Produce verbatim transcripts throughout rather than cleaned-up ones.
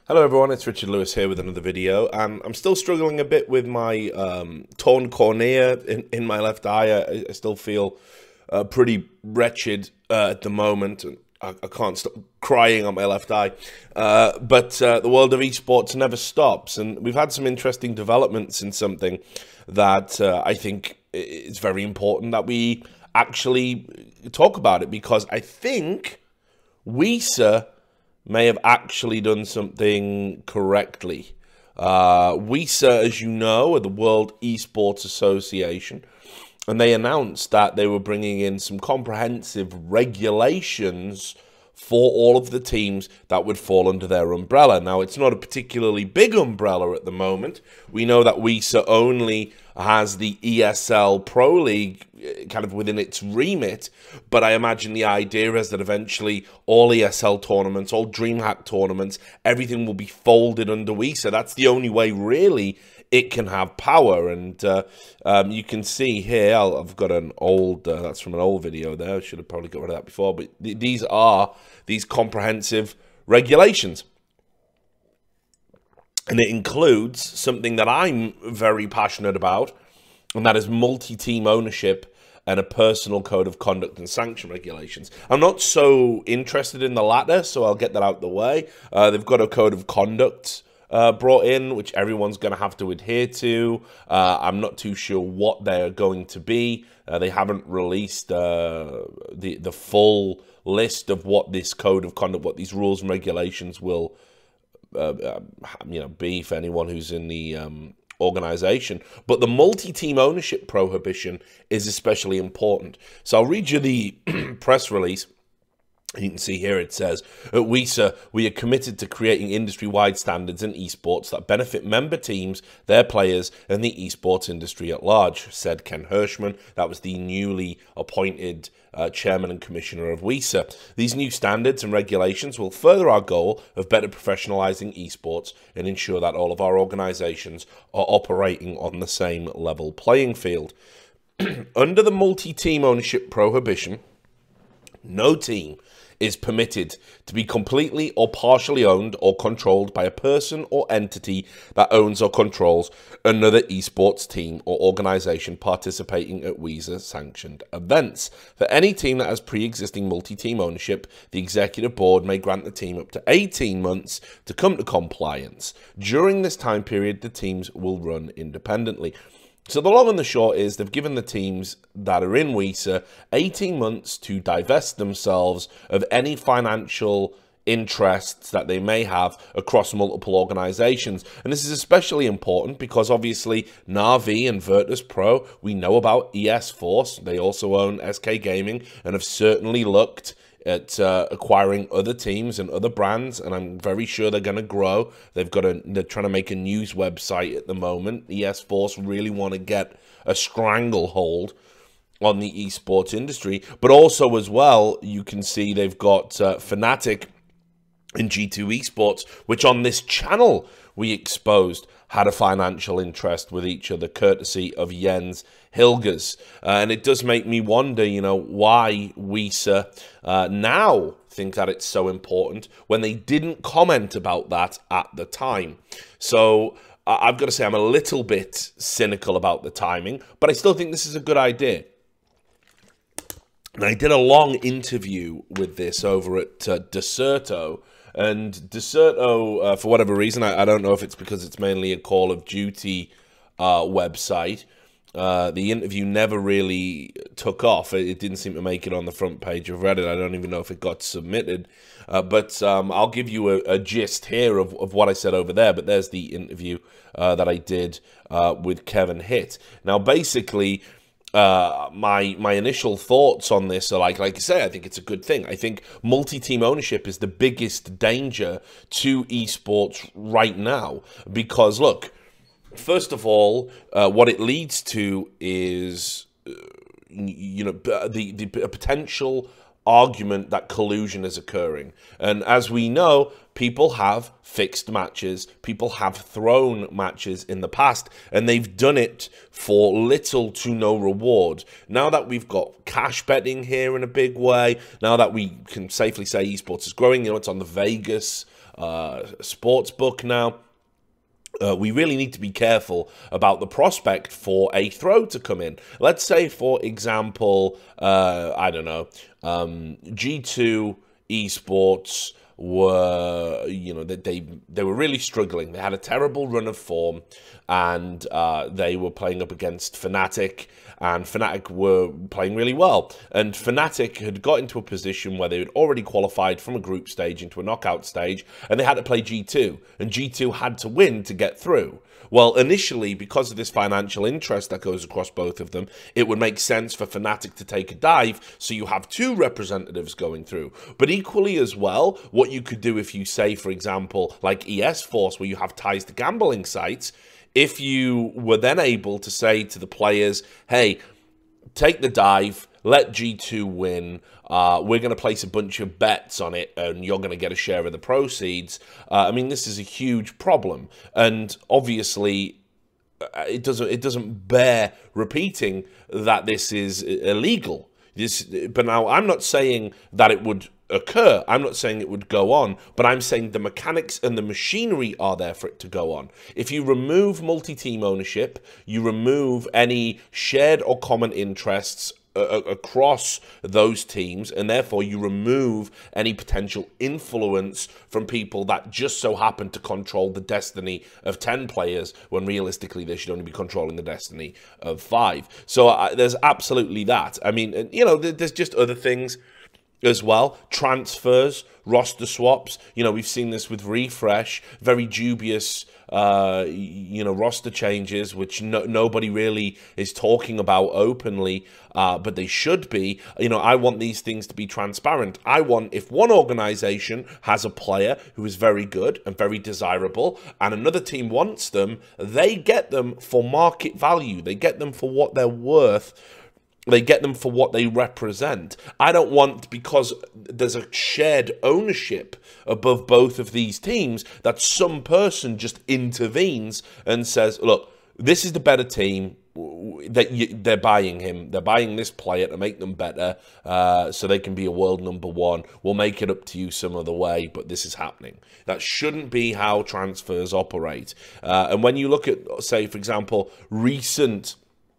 Hello everyone, it's Richard Lewis here with another video, and I'm still struggling a bit with my um, torn cornea in, in my left eye. I, I still feel uh, pretty wretched uh, at the moment. I, I can't stop crying on my left eye, uh, but uh, the world of esports never stops, and we've had some interesting developments in something that uh, I think is very important that we actually talk about it, because I think WISA may have actually done something correctly. Uh, WISA, as you know, are the World Esports Association, and they announced that they were bringing in some comprehensive regulations for all of the teams that would fall under their umbrella. Now, it's not a particularly big umbrella at the moment. We know that WISA only has the E S L Pro League kind of within its remit, but I imagine the idea is that eventually all E S L tournaments, all DreamHack tournaments, everything will be folded under WISA. That's the only way, really, it can have power. And uh, um, you can see here, I'll, I've got an old, uh, that's from an old video there, I should have probably got rid of that before, but th these are these comprehensive regulations. And it includes something that I'm very passionate about, and that is multi-team ownership and a personal code of conduct and sanction regulations. I'm not so interested in the latter, so I'll get that out the way. Uh, they've got a code of conduct uh, brought in, which everyone's going to have to adhere to. Uh, I'm not too sure what they're going to be. Uh, they haven't released uh, the, the full list of what this code of conduct, what these rules and regulations will uh, uh, you know, be for anyone who's in the um, organization. But the multi-team ownership prohibition is especially important. So I'll read you the press release. You can see here it says, at WISA, we are committed to creating industry-wide standards in esports that benefit member teams, their players, and the esports industry at large, said Ken Hirschman. That was the newly appointed uh, chairman and commissioner of WISA. These new standards and regulations will further our goal of better professionalizing esports and ensure that all of our organizations are operating on the same level playing field. Under the multi-team ownership prohibition, no team is permitted to be completely or partially owned or controlled by a person or entity that owns or controls another esports team or organization participating at WISA-sanctioned events. For any team that has pre-existing multi-team ownership, the executive board may grant the team up to eighteen months to come to compliance. During this time period, the teams will run independently. So the long and the short is they've given the teams that are in WISA eighteen months to divest themselves of any financial interests that they may have across multiple organizations. And this is especially important because obviously Na'Vi and Virtus Pro, we know about E S Force. They also own S K Gaming and have certainly looked at uh, acquiring other teams and other brands, and I'm very sure they're going to grow. They've got a, they're trying to make a news website at the moment. E S Force really want to get a stranglehold on the esports industry, but also as well, you can see they've got uh, Fnatic and G two Esports, which on this channel we exposed had a financial interest with each other, courtesy of Jens Hilgers. Uh, and it does make me wonder, you know, why WISA uh, now think that it's so important when they didn't comment about that at the time. So uh, I've got to say I'm a little bit cynical about the timing, but I still think this is a good idea. And I did a long interview with this over at uh, Deserto. And Deserto, uh, for whatever reason, I, I don't know if it's because it's mainly a Call of Duty uh, website, uh, the interview never really took off. It, it didn't seem to make it on the front page of Reddit. I don't even know if it got submitted. Uh, but um, I'll give you a, a gist here of, of what I said over there. But there's the interview uh, that I did uh, with Kevin Hitt. Now, basically, Uh, my my initial thoughts on this are like, like I say, I think it's a good thing. I think multi-team ownership is the biggest danger to esports right now. Because, look, first of all, uh, what it leads to is, uh, you know, the, the potential argument that collusion is occurring. And as we know, people have fixed matches, people have thrown matches in the past, and they've done it for little to no reward. Now that we've got cash betting here in a big way, now that we can safely say esports is growing, you know, it's on the Vegas uh, sports book now. Uh, we really need to be careful about the prospect for a throw to come in. Let's say, for example, uh, I don't know, um, G two Esports were, you know, that they they were really struggling. They had a terrible run of form, and uh, they were playing up against Fnatic, and Fnatic were playing really well. And Fnatic had got into a position where they had already qualified from a group stage into a knockout stage, and they had to play G two, and G two had to win to get through. Well, initially, because of this financial interest that goes across both of them, it would make sense for Fnatic to take a dive, so you have two representatives going through. But equally as well, what you could do if you say, for example, like E S Force, where you have ties to gambling sites, if you were then able to say to the players, hey, take the dive, let G two win, uh, we're going to place a bunch of bets on it, and you're going to get a share of the proceeds. Uh, I mean, this is a huge problem, and obviously it doesn't it doesn't bear repeating that this is illegal. This, but now I'm not saying that it would occur. I'm not saying it would go on, but I'm saying the mechanics and the machinery are there for it to go on. If you remove multi-team ownership, you remove any shared or common interests uh, across those teams, and therefore you remove any potential influence from people that just so happen to control the destiny of ten players, when realistically they should only be controlling the destiny of five. So uh, there's absolutely that. I mean, you know, there's just other things as well. Transfers, roster swaps. You know, we've seen this with Refresh. Very dubious, uh, you know, roster changes, which no, nobody really is talking about openly, uh, but they should be. You know, I want these things to be transparent. I want, if one organization has a player who is very good and very desirable, and another team wants them, they get them for market value. They get them for what they're worth. They get them for what they represent. I don't want, because there's a shared ownership above both of these teams, that some person just intervenes and says, look, this is the better team. That you, they're buying him. They're buying this player to make them better, uh, so they can be a world number one. We'll make it up to you some other way, but this is happening. That shouldn't be how transfers operate. Uh, and when you look at, say, for example, recent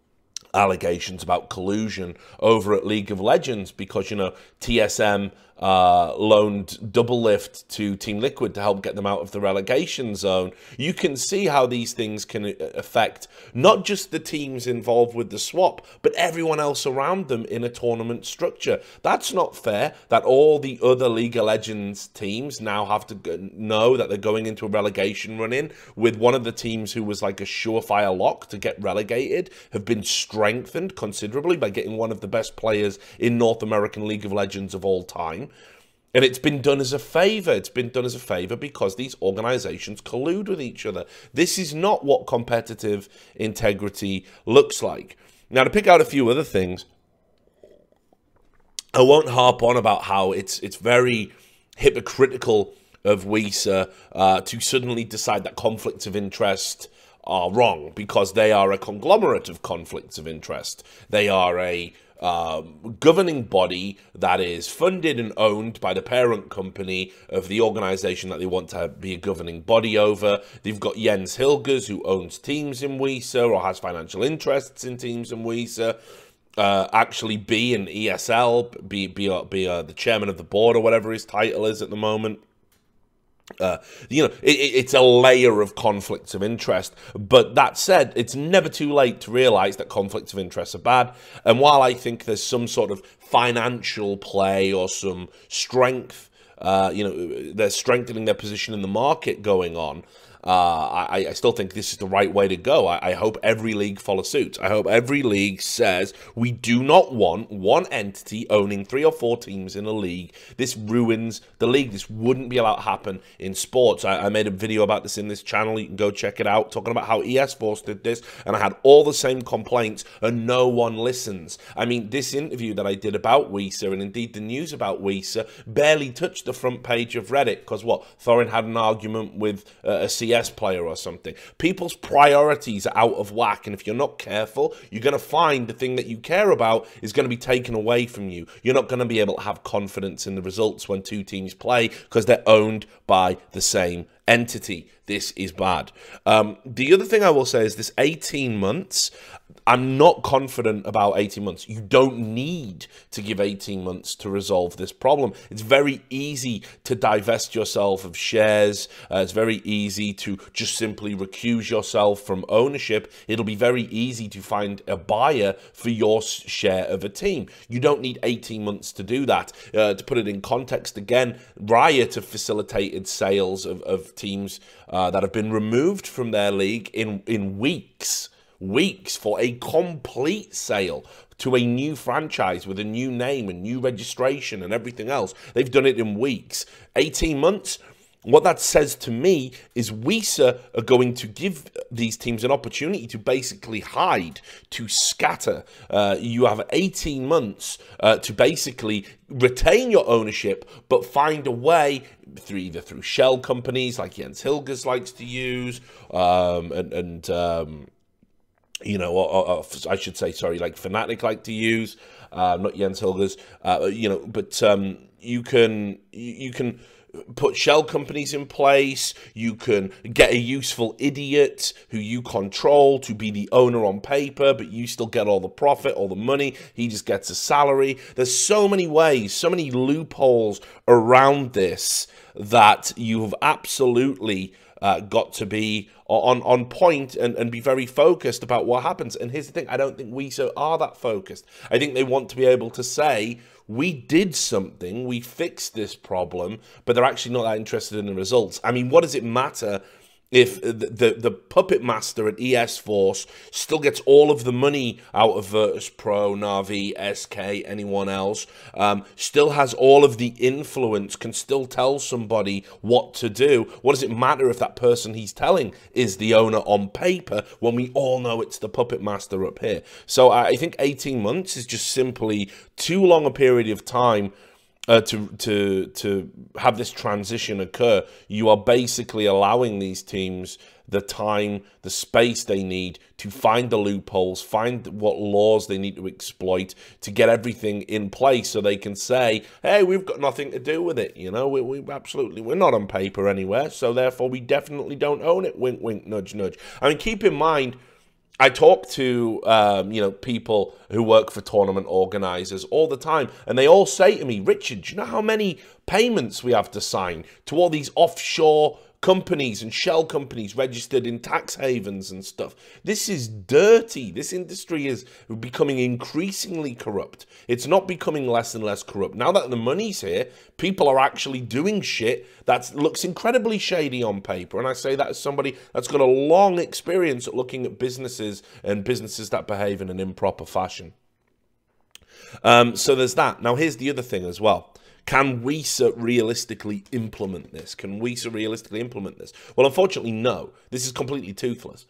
allegations about collusion over at League of Legends, because, you know, T S M uh, loaned Doublelift to Team Liquid to help get them out of the relegation zone. You can see how these things can affect not just the teams involved with the swap, but everyone else around them in a tournament structure. That's not fair that all the other League of Legends teams now have to know that they're going into a relegation run-in, with one of the teams who was like a surefire lock to get relegated have been strengthened considerably by getting one of the best players in North American League of Legends of all time. And it's been done as a favour. It's been done as a favour because these organisations collude with each other. This is not what competitive integrity looks like. Now, to pick out a few other things, I won't harp on about how it's it's very hypocritical of WISA uh, to suddenly decide that conflicts of interest are wrong, because they are a conglomerate of conflicts of interest. They are a Um, governing body that is funded and owned by the parent company of the organization that they want to be a governing body over. They've got Jens Hilgers, who owns teams in WISA or has financial interests in teams in WISA. Uh, actually be in E S L, be, be, uh, be uh, the chairman of the board, or whatever his title is at the moment. Uh, you know, it, it's a layer of conflicts of interest. But that said, it's never too late to realize that conflicts of interest are bad. And while I think there's some sort of financial play or some strength, uh, you know, they're strengthening their position in the market going on, Uh, I, I still think this is the right way to go. I, I hope every league follows suit. I hope every league says, we do not want one entity owning three or four teams in a league. This ruins the league. This wouldn't be allowed to happen in sports. I, I made a video about this in this channel. You can go check it out, talking about how E S Force did this, and I had all the same complaints, and no one listens. I mean, this interview that I did about WISA, and indeed the news about WISA, barely touched the front page of Reddit, because what? Thorin had an argument with uh, a C D S player or something. People's priorities are out of whack, and if you're not careful, you're going to find the thing that you care about is going to be taken away from you. You're not going to be able to have confidence in the results when two teams play because they're owned by the same entity. This is bad. Um, the other thing I will say is this eighteen months, I'm not confident about eighteen months. You don't need to give eighteen months to resolve this problem. It's very easy to divest yourself of shares. Uh, it's very easy to just simply recuse yourself from ownership. It'll be very easy to find a buyer for your share of a team. You don't need eighteen months to do that. Uh, to put it in context again, Riot have facilitated sales of, of teams uh, that have been removed from their league in, in weeks. Weeks for a complete sale to a new franchise with a new name and new registration and everything else. They've done it in weeks. eighteen months, what that says to me is WISA are going to give these teams an opportunity to basically hide, to scatter. Uh, you have eighteen months uh, to basically retain your ownership, but find a way through either through shell companies like Jens Hilgers likes to use, um, and, and um, you know, or, or, or I should say, sorry, like Fnatic like to use, uh, not Jens Hilgers, uh, you know, but um, you can you, you can put shell companies in place. You can get a useful idiot who you control to be the owner on paper, but you still get all the profit, all the money. He just gets a salary. There's so many ways, so many loopholes around this that you have absolutely uh, got to be on, on point and, and be very focused about what happens. And here's the thing, I don't think WISA are that focused. I think they want to be able to say, we did something, we fixed this problem, but they're actually not that interested in the results. I mean, what does it matter if the, the, the puppet master at E S Force still gets all of the money out of Virtus Pro, Na'Vi, S K, anyone else, um, still has all of the influence, can still tell somebody what to do? What does it matter if that person he's telling is the owner on paper when we all know it's the puppet master up here? So I think eighteen months is just simply too long a period of time Uh, to to to have this transition occur. You are basically allowing these teams the time, the space they need to find the loopholes, find what laws they need to exploit to get everything in place so they can say, hey, we've got nothing to do with it. You know, we, we absolutely, we're not on paper anywhere, so therefore we definitely don't own it. Wink, wink, nudge, nudge. I mean, keep in mind, I talk to, um, you know, people who work for tournament organizers all the time, and they all say to me, Richard, do you know how many payments we have to sign to all these offshore companies and shell companies registered in tax havens and stuff? This is dirty. This industry is becoming increasingly corrupt. It's not becoming less and less corrupt. Now that the money's here, people are actually doing shit that looks incredibly shady on paper. And I say that as somebody that's got a long experience at looking at businesses and businesses that behave in an improper fashion. Um, so there's that. Now here's the other thing as well. Can WISA realistically implement this? Can WISA realistically implement this? Well, unfortunately, no. This is completely toothless.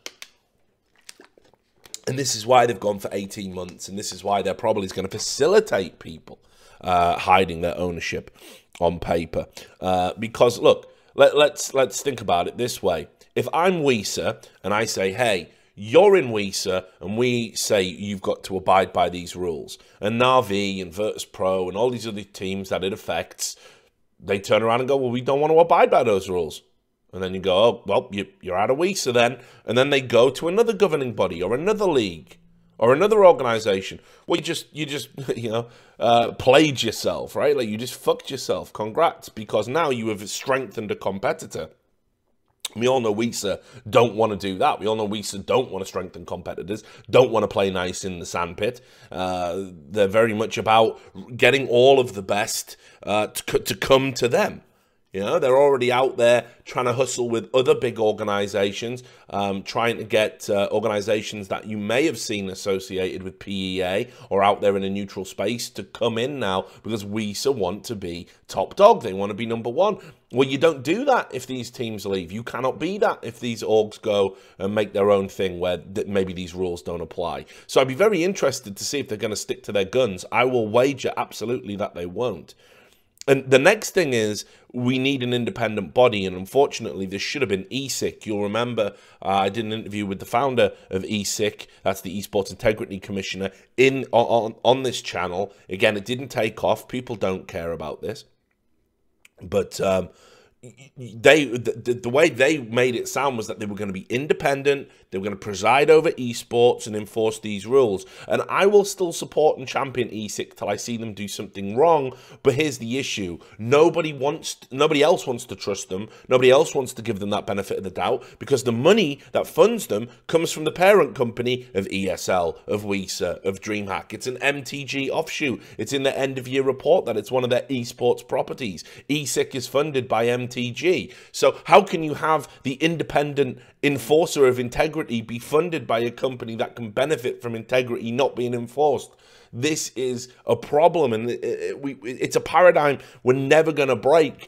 And this is why they've gone for eighteen months, and this is why they're probably going to facilitate people uh, hiding their ownership on paper. Uh, because, look, let, let's, let's think about it this way. If I'm WISA and I say, hey, you're in WISA, and we say you've got to abide by these rules, and Na'Vi and Virtus Pro and all these other teams that it affects, they turn around and go, well, we don't want to abide by those rules. And then you go, oh, well, you, you're out of WISA then. And then they go to another governing body or another league or another organization. Well, you just, you just, you know, uh, played yourself, right? Like, you just fucked yourself. Congrats, because now you have strengthened a competitor. We all know WISA don't want to do that. We all know WISA don't want to strengthen competitors, don't want to play nice in the sandpit. Uh, they're very much about getting all of the best uh, to, to come to them. You know, they're already out there trying to hustle with other big organizations, um, trying to get uh, organizations that you may have seen associated with P E A or out there in a neutral space to come in now, because WISA want to be top dog. They want to be number one. Well, you don't do that if these teams leave. You cannot be that if these orgs go and make their own thing where th maybe these rules don't apply. So I'd be very interested to see if they're going to stick to their guns. I will wager absolutely that they won't. And the next thing is we need an independent body, and unfortunately, this should have been E S I C. You'll remember uh, I did an interview with the founder of E S I C, that's the Esports Integrity Commissioner, in on, on this channel. Again, it didn't take off. People don't care about this. But um, they the, the way they made it sound was that they were going to be independent, they were going to preside over esports and enforce these rules. And I will still support and champion E S I C till I see them do something wrong. But here's the issue: nobody wants, nobody else wants to trust them. Nobody else wants to give them that benefit of the doubt, because the money that funds them comes from the parent company of E S L, of WISA, of DreamHack. It's an M T G offshoot. It's in the end of year report that it's one of their esports properties. E S I C is funded by M T G. So how can you have the independent enforcer of integrity be funded by a company that can benefit from integrity not being enforced? This is a problem, and it, it, we, it's a paradigm we're never going to break.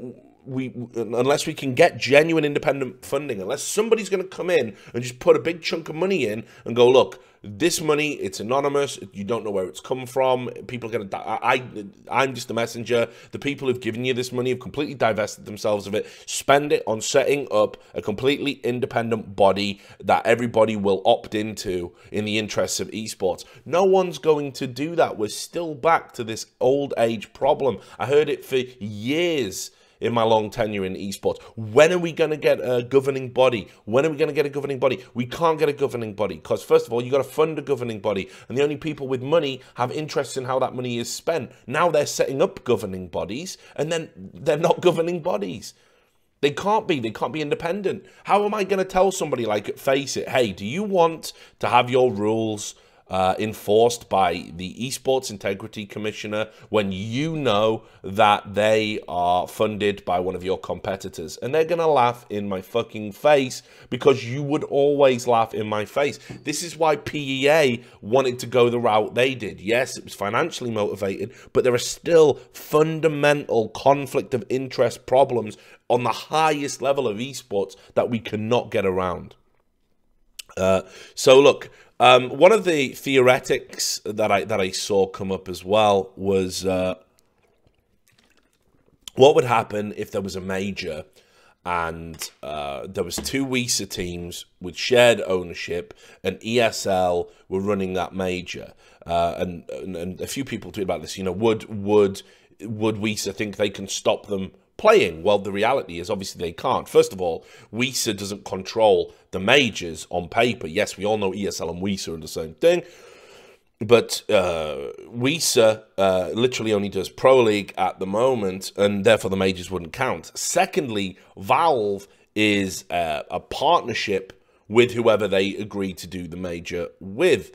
We, unless we can get genuine independent funding, unless somebody's going to come in and just put a big chunk of money in and go, look, this money, it's anonymous, you don't know where it's come from, people are going to, I, I'm just a messenger, the people who've given you this money have completely divested themselves of it, spend it on setting up a completely independent body that everybody will opt into in the interests of esports. No one's going to do that. We're still back to this old age problem. I heard it for years in my long tenure in esports. When are we going to get a governing body? When are we going to get a governing body? We can't get a governing body because, first of all, you got to fund a governing body, and the only people with money have interests in how that money is spent. Now they're setting up governing bodies, and then they're not governing bodies. They can't be. They can't be independent. How am I going to tell somebody like FACEIT, hey, do you want to have your rules Uh, enforced by the Esports Integrity Commissioner when you know that they are funded by one of your competitors? And they're going to laugh in my fucking face, because you would always laugh in my face. This is why P E A wanted to go the route they did. Yes, it was financially motivated, but there are still fundamental conflict of interest problems on the highest level of esports that we cannot get around. Uh, so look, Um, one of the theoretics that I that I saw come up as well was uh, what would happen if there was a major and uh, there was two WISA teams with shared ownership, and E S L were running that major. Uh, and, and and a few people tweet about this. You know, would would would WISA think they can stop them playing? Well, the reality is obviously they can't. First of all, WISA doesn't control the majors on paper. Yes, we all know E S L and WISA are the same thing, but uh, WISA uh, literally only does Pro League at the moment, and therefore the majors wouldn't count. Secondly, Valve is uh, a partnership with whoever they agree to do the major with.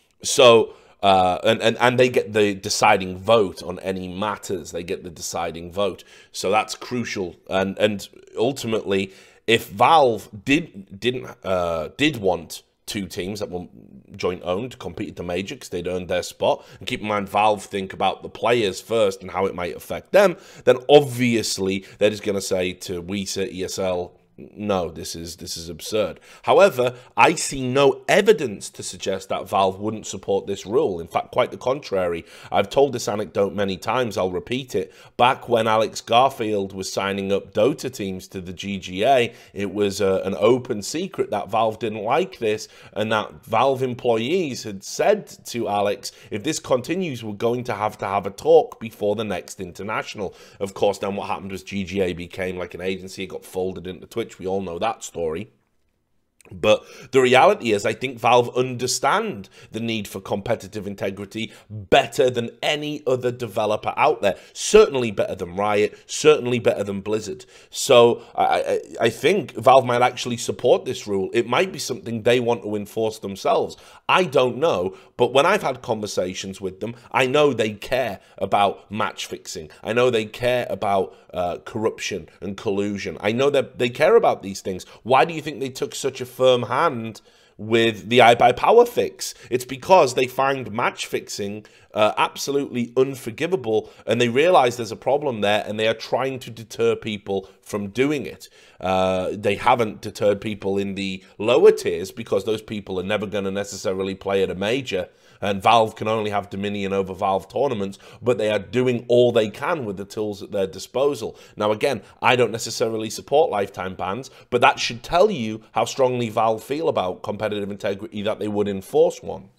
So Uh, and, and, and they get the deciding vote on any matters. They get the deciding vote. So that's crucial. And and ultimately, if Valve did didn't uh, did want two teams that were joint owned to compete at the major because they'd earned their spot, and keep in mind Valve think about the players first and how it might affect them, then obviously they're just going to say to WISA, E S L, no, this is this is absurd. However, I see no evidence to suggest that Valve wouldn't support this rule. In fact, quite the contrary. I've told this anecdote many times, I'll repeat it. Back when Alex Garfield was signing up Dota teams to the G G A, it was uh, an open secret that Valve didn't like this, and that Valve employees had said to Alex, if this continues, we're going to have to have a talk before the next international. Of course, then what happened was G G A became like an agency, it got folded into Twitch. We all know that story. But the reality is, I think Valve understand the need for competitive integrity better than any other developer out there. Certainly better than Riot, certainly better than Blizzard. So I, I, I think Valve might actually support this rule. It might be something they want to enforce themselves. I don't know, but when I've had conversations with them, I know they care about match fixing. I know they care about uh, corruption and collusion. I know that they care about these things. Why do you think they took such a firm hand with the iBuyPower fix? It's because they find match fixing uh, absolutely unforgivable, and they realize there's a problem there, and they are trying to deter people from doing it. Uh, they haven't deterred people in the lower tiers because those people are never going to necessarily play at a major and Valve can only have dominion over Valve tournaments, but they are doing all they can with the tools at their disposal. Now, again, I don't necessarily support lifetime bans, but that should tell you how strongly Valve feel about competitive integrity, that they would enforce one.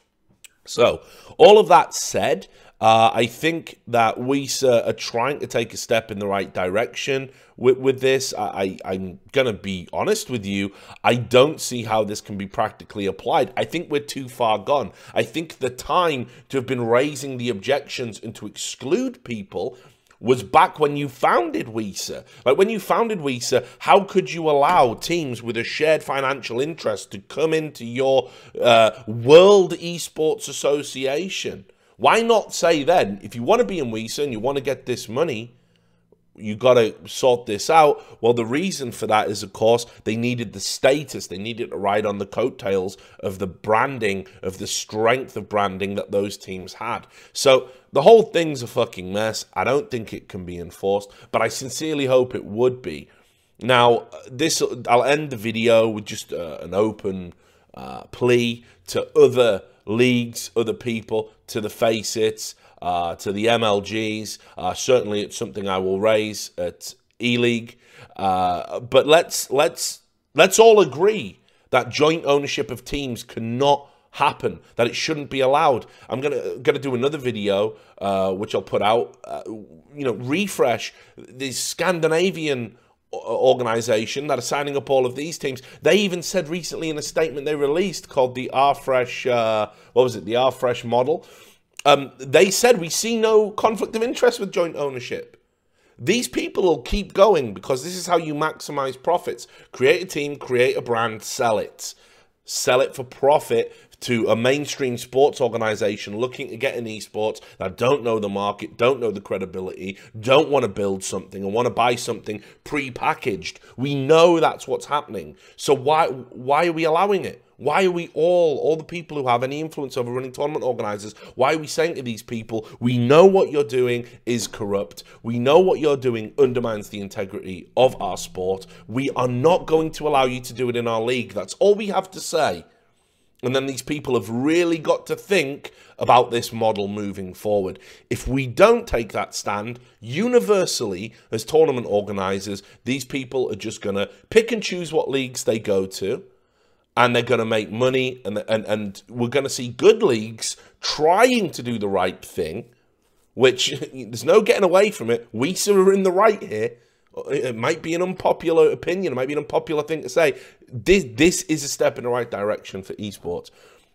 So, all of that said, uh, I think that W I S A are trying to take a step in the right direction with, with this. I, I'm going to be honest with you. I don't see how this can be practically applied. I think we're too far gone. I think the time to have been raising the objections and to exclude people was back when you founded W I S A. Like, when you founded W I S A, how could you allow teams with a shared financial interest to come into your uh, World Esports Association? Why not say then, if you want to be in W I S A and you want to get this money, you got to sort this out? Well, the reason for that is, of course, they needed the status. They needed to ride on the coattails of the branding, of the strength of branding that those teams had. So the whole thing's a fucking mess. I don't think it can be enforced, but I sincerely hope it would be. Now, this I'll end the video with just uh, an open uh, plea to other leagues, other people, to the Faceit, uh, to the M L Gs. Uh, certainly, it's something I will raise at E-League. Uh, but let's let's let's all agree that joint ownership of teams cannot happen, that it shouldn't be allowed. I'm gonna gonna do another video, uh, which I'll put out. Uh, you know, refresh the Scandinavian organization that are signing up all of these teams. They even said recently in a statement they released called the R-Fresh, uh, what was it, the R-Fresh model. Um, they said, we see no conflict of interest with joint ownership. These people will keep going because this is how you maximize profits. Create a team, create a brand, sell it. Sell it for profit to a mainstream sports organization looking to get in esports that don't know the market, don't know the credibility, don't want to build something and want to buy something pre-packaged. We know that's what's happening. So why why are we allowing it? Why are we all, all the people who have any influence over running tournament organizers, why are we saying to these people, we know what you're doing is corrupt. We know what you're doing undermines the integrity of our sport. We are not going to allow you to do it in our league. That's all we have to say. And then these people have really got to think about this model moving forward. If we don't take that stand, universally, as tournament organizers, these people are just going to pick and choose what leagues they go to, and they're going to make money, and, and, and we're going to see good leagues trying to do the right thing, which there's no getting away from it. W I S A are in the right here. It might be an unpopular opinion. It might be an unpopular thing to say. This, this is a step in the right direction for esports.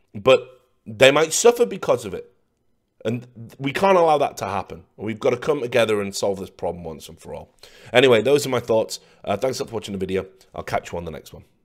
But they might suffer because of it. And we can't allow that to happen. We've got to come together and solve this problem once and for all. Anyway, those are my thoughts. Uh, thanks for watching the video. I'll catch you on the next one.